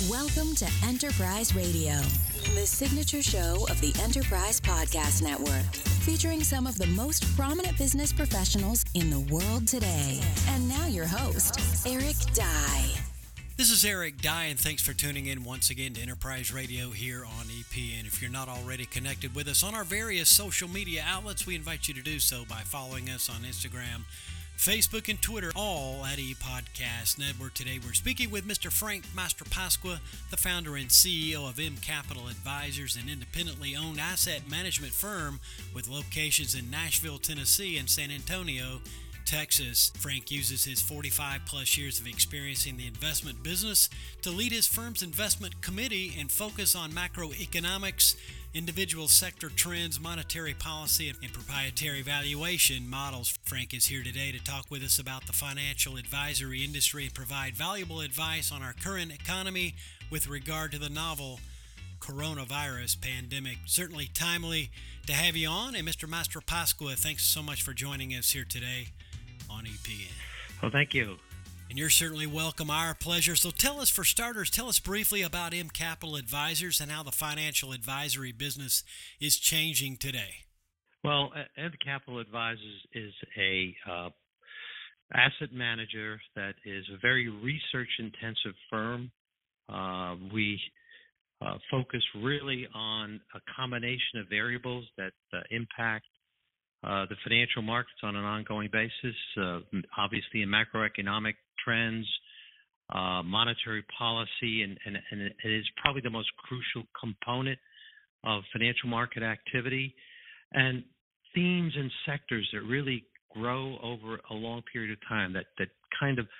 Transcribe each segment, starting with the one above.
Welcome to Enterprise Radio, the signature show of the Enterprise Podcast Network, featuring some of the most prominent business professionals in the world today. And now your host, Eric Dye. This is Eric Dye, and thanks for tuning in once again to Enterprise Radio here on EP. And if you're not already connected with us on our various social media outlets, we invite you to do so by following us on Instagram, Facebook, and Twitter, all at ePodcast Network. Today we're speaking with Mr. Frank Mastrapasqua, the founder and CEO of M Capital Advisors, an independently owned asset management firm with locations in Nashville, Tennessee, and San Antonio, Texas. Frank uses his 45-plus years of experience in the investment business to lead his firm's investment committee and focus on macroeconomics, individual sector trends, monetary policy, and proprietary valuation models. Frank is here today to talk with us about the financial advisory industry and provide valuable advice on our current economy with regard to the novel coronavirus pandemic. Certainly timely to have you on. And Mr. Mastrapasqua, thanks so much for joining us here today on EPN. Well, thank you. And you're certainly welcome. Our pleasure. So tell us briefly about M Capital Advisors and how the financial advisory business is changing today. Well, M Capital Advisors is a asset manager that is a very research-intensive firm. We focus really on a combination of variables that impact the financial markets on an ongoing basis, obviously in macroeconomic trends, monetary policy, and it is probably the most crucial component of financial market activity, and themes and sectors that really grow over a long period of time that kind of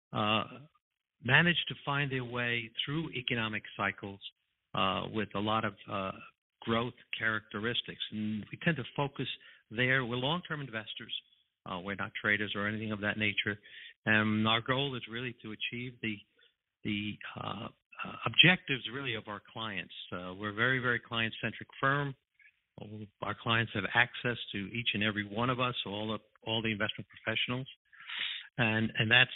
manage to find their way through economic cycles with a lot of growth characteristics. And we tend to focus there. We're long-term investors. We're not traders or anything of that nature. And our goal is really to achieve the objectives really of our clients. We're a very, very client-centric firm. Our clients have access to each and every one of us, all the investment professionals, and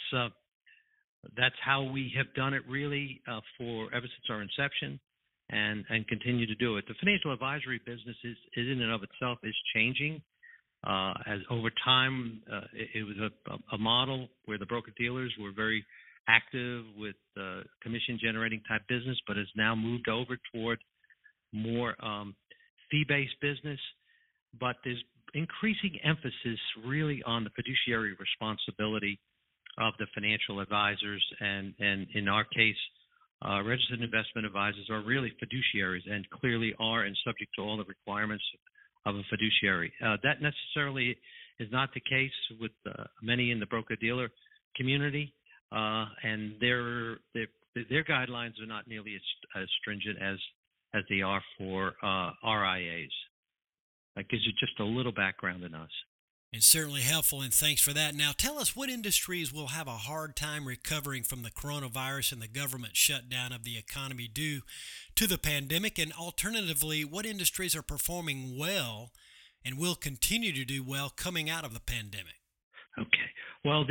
that's how we have done it really for ever since our inception, and continue to do it. The financial advisory business is in and of itself is changing. As over time, it was a model where the broker-dealers were very active with commission-generating type business, but has now moved over toward more fee-based business. But there's increasing emphasis really on the fiduciary responsibility of the financial advisors, and in our case, registered investment advisors are really fiduciaries and clearly are and subject to all the requirements of a fiduciary. That necessarily is not the case with many in the broker-dealer community, and their guidelines are not nearly as stringent as they are for RIAs. That gives you just a little background on us. It's certainly helpful, and thanks for that. Now, tell us what industries will have a hard time recovering from the coronavirus and the government shutdown of the economy due to the pandemic, and alternatively, what industries are performing well and will continue to do well coming out of the pandemic? Okay. Well,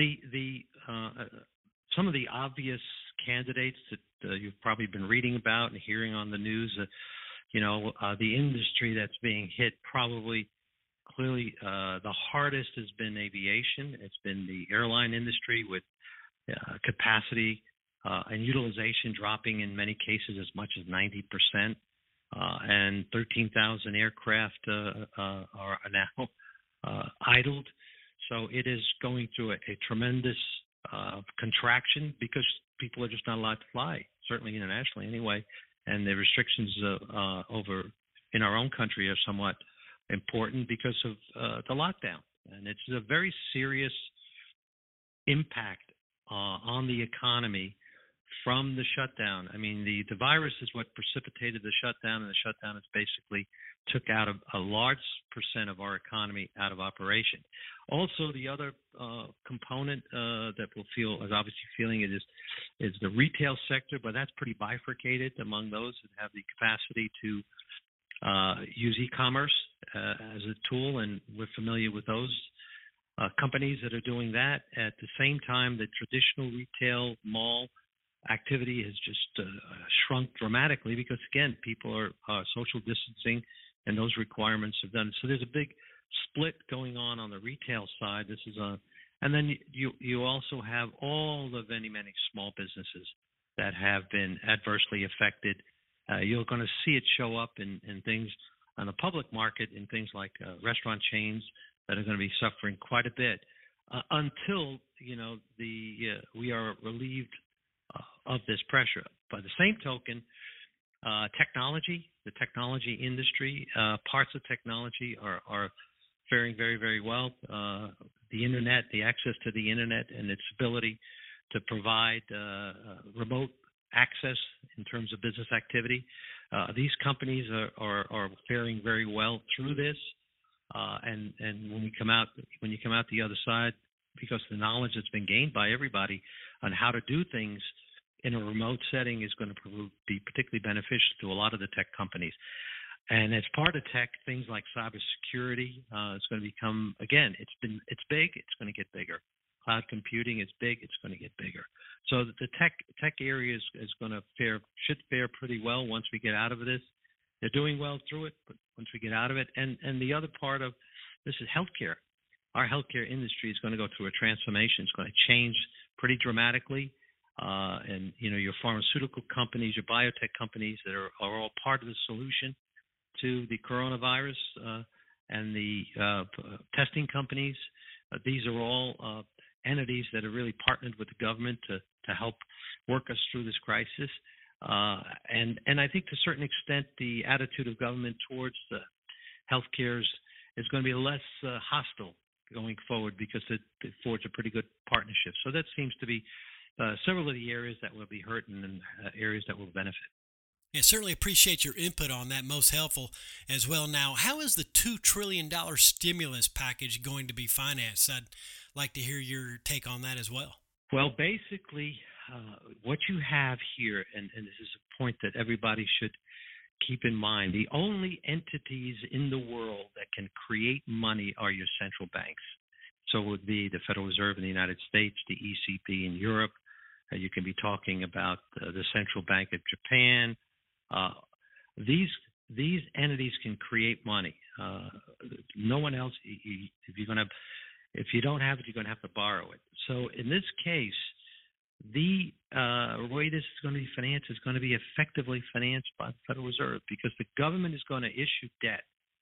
some of the obvious candidates that you've probably been reading about and hearing on the news, the industry that's being hit probably clearly the hardest has been aviation. It's been the airline industry with capacity and utilization dropping in many cases as much as 90%, and 13,000 aircraft are now idled. So it is going through a tremendous contraction because people are just not allowed to fly, certainly internationally anyway, and the restrictions over in our own country are somewhat important because of the lockdown, and it's a very serious impact on the economy from the shutdown. I mean, the virus is what precipitated the shutdown, and the shutdown has basically took out a large percent of our economy out of operation. Also, the other component that is obviously feeling it is the retail sector, but that's pretty bifurcated among those that have the capacity to use e-commerce as a tool, and we're familiar with those companies that are doing that. At the same time, the traditional retail mall activity has just shrunk dramatically because, again, people are social distancing, and those requirements have done. So there's a big split going on the retail side. This is and then you also have all the many small businesses that have been adversely affected. You're going to see it show up in things on the public market, in things like restaurant chains that are going to be suffering quite a bit until we are relieved of this pressure. By the same token, the technology industry, parts of technology are faring very, very well. The internet, the access to the internet and its ability to provide remote access in terms of business activity. These companies are faring very well through this. And when you come out the other side, because the knowledge that's been gained by everybody on how to do things in a remote setting is going to be particularly beneficial to a lot of the tech companies. And as part of tech, things like cybersecurity is going to become, again, it's big, it's going to get bigger. Cloud computing is big, it's going to get bigger. So the tech area should fare pretty well once we get out of this. They're doing well through it, but once we get out of it, and the other part of this is healthcare. Our healthcare industry is going to go through a transformation. It's going to change pretty dramatically. And your pharmaceutical companies, your biotech companies that are all part of the solution to the coronavirus, and the testing companies. These are all entities that are really partnered with the government to help work us through this crisis. And I think to a certain extent, the attitude of government towards the healthcare is going to be less hostile going forward because it forged a pretty good partnership. So that seems to be several of the areas that will be hurt and areas that will benefit. Yeah, certainly appreciate your input on that. Most helpful as well. Now, how is the $2 trillion stimulus package going to be financed? I'd like to hear your take on that as well. Well, basically, what you have here, and this is a point that everybody should keep in mind, the only entities in the world that can create money are your central banks. So it would be the Federal Reserve in the United States, the ECB in Europe. You can be talking about the Central Bank of Japan. These entities can create money. No one else. If you don't have it, you're going to have to borrow it. So in this case, the way this is going to be financed is going to be effectively financed by the Federal Reserve because the government is going to issue debt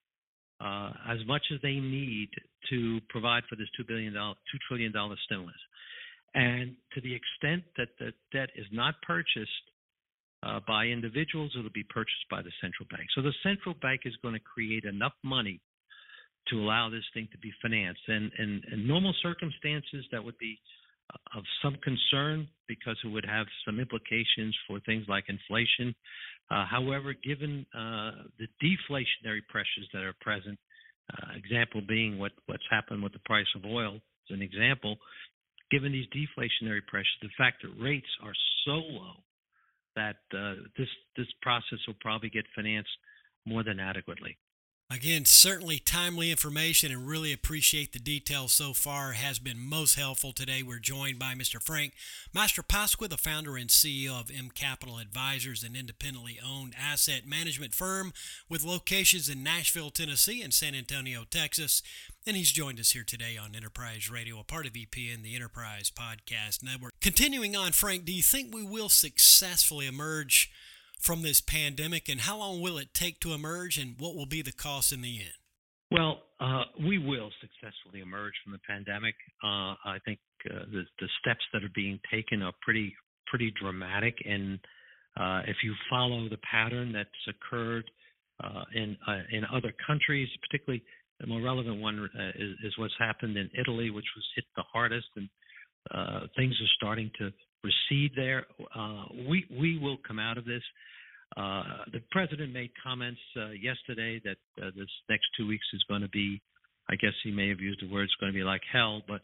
as much as they need to provide for this $2 trillion stimulus. And to the extent that the debt is not purchased by individuals, it'll be purchased by the central bank. So the central bank is going to create enough money to allow this thing to be financed. And in normal circumstances, that would be of some concern because it would have some implications for things like inflation. However, given the deflationary pressures that are present, example being what's happened with the price of oil as an example, given these deflationary pressures, the fact that rates are so low that this process will probably get financed more than adequately. Again, certainly timely information and really appreciate the details so far. Has been most helpful today. We're joined by Mr. Frank Mastrapasqua, the founder and CEO of M Capital Advisors, an independently owned asset management firm with locations in Nashville, Tennessee and San Antonio, Texas. And he's joined us here today on Enterprise Radio, a part of EPN, the Enterprise Podcast Network. Continuing on, Frank, do you think we will successfully emerge from this pandemic, and how long will it take to emerge, and what will be the cost in the end? Well, we will successfully emerge from the pandemic. I think the steps that are being taken are pretty dramatic, and if you follow the pattern that's occurred in other countries, particularly the more relevant one is what's happened in Italy, which was hit the hardest, and things are starting to recede there. We will come out of this. The president made comments yesterday that this next 2 weeks is going to be, I guess he may have used the word, it's going to be like hell, but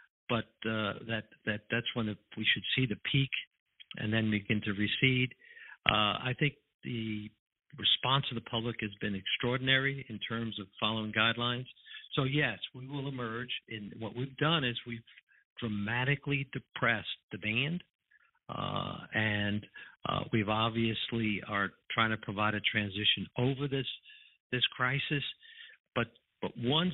that's when we should see the peak and then begin to recede. I think the response of the public has been extraordinary in terms of following guidelines. So yes, we will emerge. And what we've done is we've dramatically depressed demand. and we've obviously are trying to provide a transition over this crisis. But once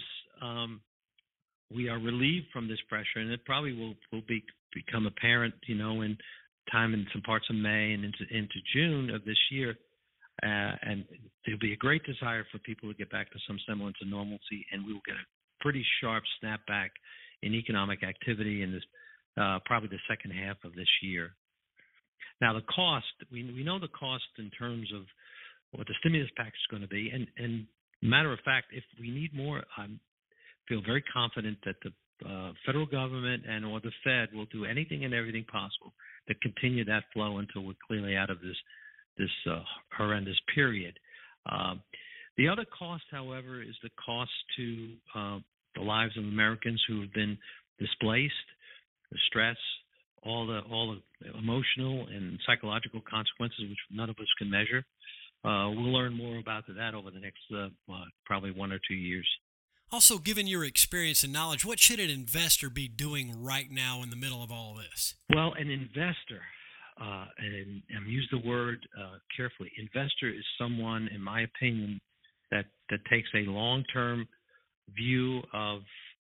we are relieved from this pressure, and it probably will become apparent, in time in some parts of May and into June of this year, and there'll be a great desire for people to get back to some semblance of normalcy, and we will get a pretty sharp snapback in economic activity in this probably the second half of this year. Now, the cost, we know the cost in terms of what the stimulus package is going to be, and matter of fact, if we need more, I feel very confident that the federal government or the Fed will do anything and everything possible to continue that flow until we're clearly out of this horrendous period. The other cost, however, is the cost to the lives of Americans who have been displaced, the stress, all the emotional and psychological consequences, which none of us can measure. We'll learn more about that over the next probably 1 or 2 years. Also, given your experience and knowledge, what should an investor be doing right now in the middle of all this? Well, an investor, and use the word carefully, investor is someone, in my opinion, that takes a long-term view of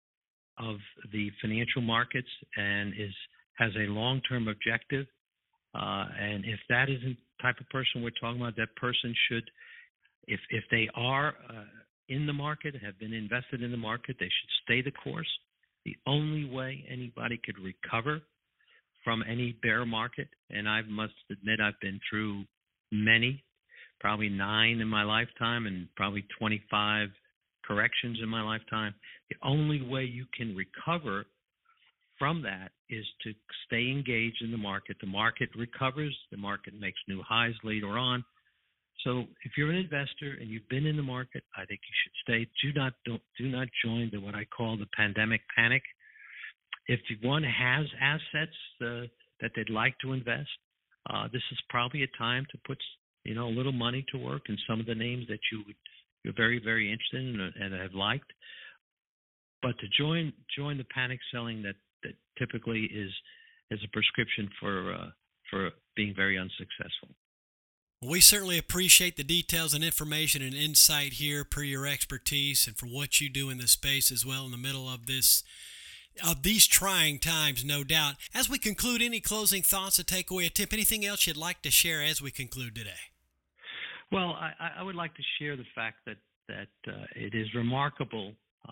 the financial markets and has a long-term objective. And if that isn't the type of person we're talking about, that person should, if they are in the market, have been invested in the market, they should stay the course. The only way anybody could recover from any bear market, and I must admit I've been through many, probably 9 in my lifetime and probably 25 corrections in my lifetime. The only way you can recover from that is to stay engaged in the market. The market recovers. The market makes new highs later on. So if you're an investor and you've been in the market, I think you should stay. Do not join what I call the pandemic panic. If one has assets that they'd like to invest, this is probably a time to put a little money to work in some of the names that you're very, very interested in and have liked. But to join the panic selling that typically is a prescription for being very unsuccessful. We certainly appreciate the details and information and insight here per your expertise and for what you do in this space as well in the middle of these trying times, no doubt. As we conclude, any closing thoughts, a takeaway, a tip, anything else you'd like to share as we conclude today? Well, I would like to share the fact that it is remarkable,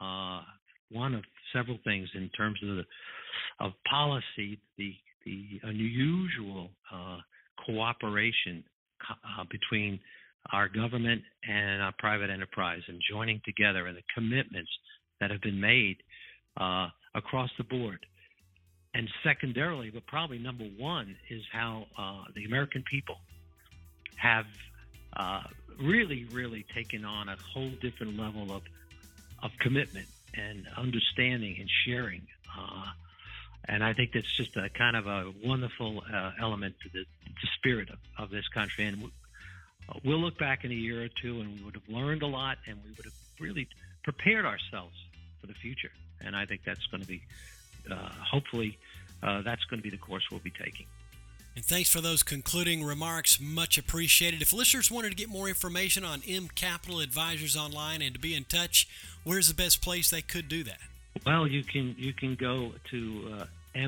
one of several things in terms of policy, the unusual cooperation between our government and our private enterprise and joining together, and the commitments that have been made across the board. And secondarily, but probably number one, is how the American people have really, really taken on a whole different level of commitment and understanding and sharing. And I think that's just a kind of a wonderful element to the spirit of this country. And we'll look back in a year or two and we would have learned a lot, and we would have really prepared ourselves for the future. And I think that's going to be, hopefully, that's going to be the course we'll be taking. And thanks for those concluding remarks. Much appreciated. If listeners wanted to get more information on M Capital Advisors online and to be in touch, where's the best place they could do that? Well, you can go to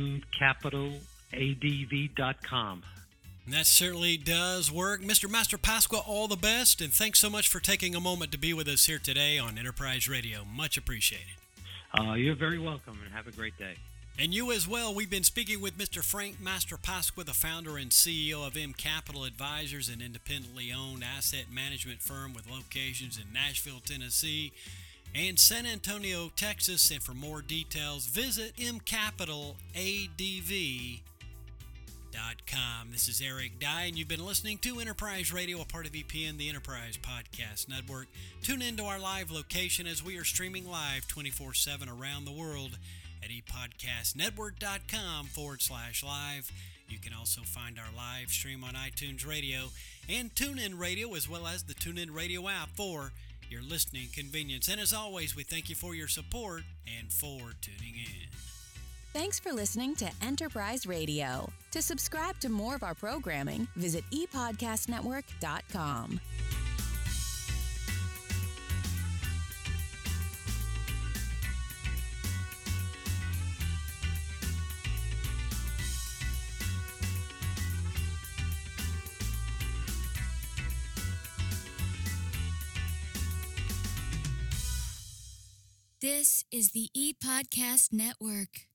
mcapitaladv.com. And that certainly does work. Mr. Mastrapasqua, all the best, and thanks so much for taking a moment to be with us here today on Enterprise Radio. Much appreciated. You're very welcome, and have a great day. And you as well. We've been speaking with Mr. Frank Mastrapasqua, the founder and CEO of M Capital Advisors, an independently owned asset management firm with locations in Nashville, Tennessee, and San Antonio, Texas. And for more details, visit mcapitaladv.com. This is Eric Dye, and you've been listening to Enterprise Radio, a part of EPN, the Enterprise Podcast Network. Tune into our live location as we are streaming live 24/7 around the world at epodcastnetwork.com/live. You can also find our live stream on iTunes Radio and TuneIn Radio, as well as the TuneIn Radio app for your listening convenience. And as always, we thank you for your support and for tuning in. Thanks for listening to Enterprise Radio. To subscribe to more of our programming, visit epodcastnetwork.com. This is the ePodcast Network.